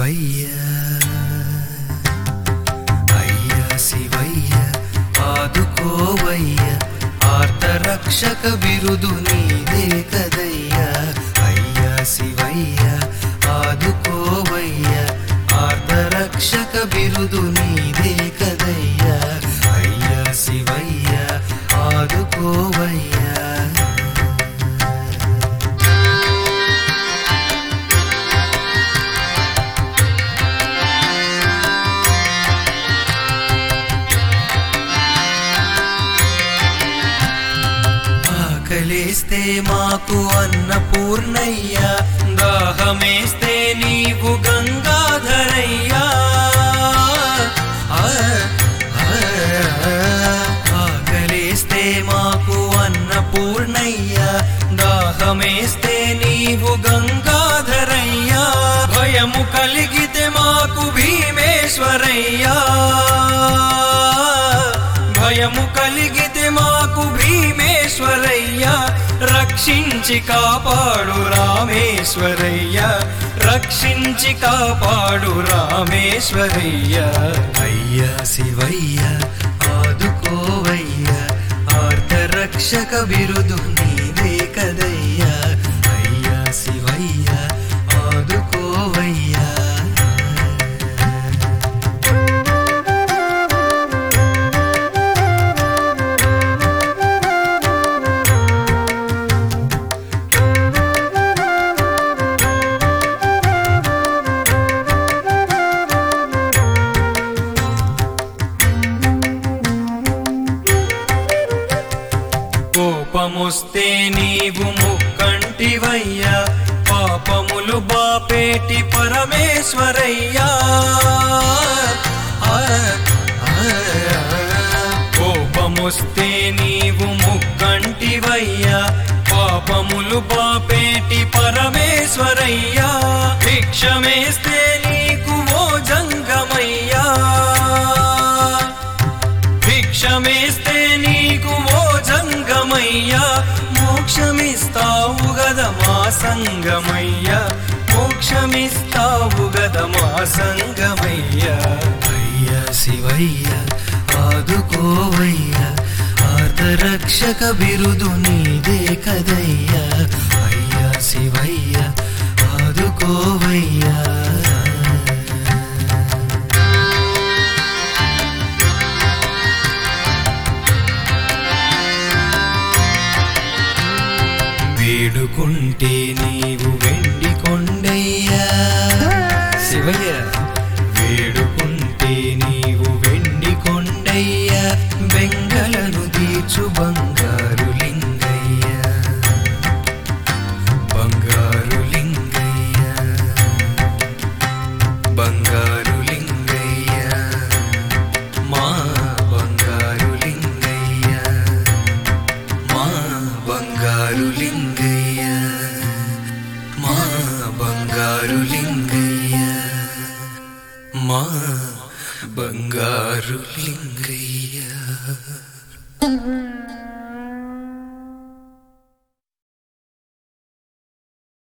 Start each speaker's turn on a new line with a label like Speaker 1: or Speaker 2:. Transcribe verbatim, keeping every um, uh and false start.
Speaker 1: శివయ్య అయ్యా శివయ్య ఆదుకోవయ్య ఆర్తరక్షక బిరుదు నీదే కదయ్యా అయ్యా శివయ్య ఆదుకోవయ్య ఆర్తరక్షక బిరుదు నీదే కదయ్యా అయ్యా శివయ్య ఆదుకోవయ్యా ఆకలేస్తే మాకు అన్నపూర్ణయ్యా దాహమేస్తే నీవు గంగాధరయ్యా ఆకలేస్తే మాకు అన్నపూర్ణయ్యా దాహమేస్తే నీవు గంగాధరయ్యా భయము కలిగితే మాకు భీమేశ్వరయ్యా భయము కలిగితే మాకు భీమేశ్వరయ్యా రక్షించి కాపాడు రామేశ్వరయ్యా రక్షించి కాపాడు రామేశ్వరయ్యా అయ్యా శివయ్య ఆదుకోవయ్యా ఆర్తరక్షక బిరుదు నీవే కదయ్యా అయ్యా శివయ్య ఆదుకోవయ్యా కోపముస్తే నీవు ముక్కంటివయ్యా పాపములు బాపేటి పరమేశ్వరయ్యా కోపముస్తే నీవు ముక్కంటివయ్యా పాపములు బాపేటి పరమేశ్వరయ్యా భిక్షమేస్తే నీకు ఓ జంగమయ్యా భిక్షమేస్తే నీకు ఓ జంగమయ్యా మోక్షమిస్తావు గదా మా సంగమయ్యా మోక్షమిస్తావు గదా మా సంగమయ్యా అయ్యా శివయ్య ఆదుకోవయ్యా ఆర్తరక్షక బిరుదు నీదే కదయ్యా అయ్యా శివయ్య ఆదుకోవయ్యా వేడుకుంటే నీవు వెండి కొండయ్యా శివయ్య వేడుకుంటే నీవు వెండి కొండయ్యా బెంగలను తీర్చు బంగారు లింగయ్యా బంగారు లింగయ్యా బంగారు లింగయ్యా మా బంగారు లింగయ్యా మా బంగారు లింగయ్యా మా బంగారు లింగయ్యా మా బంగారు లింగయ్యా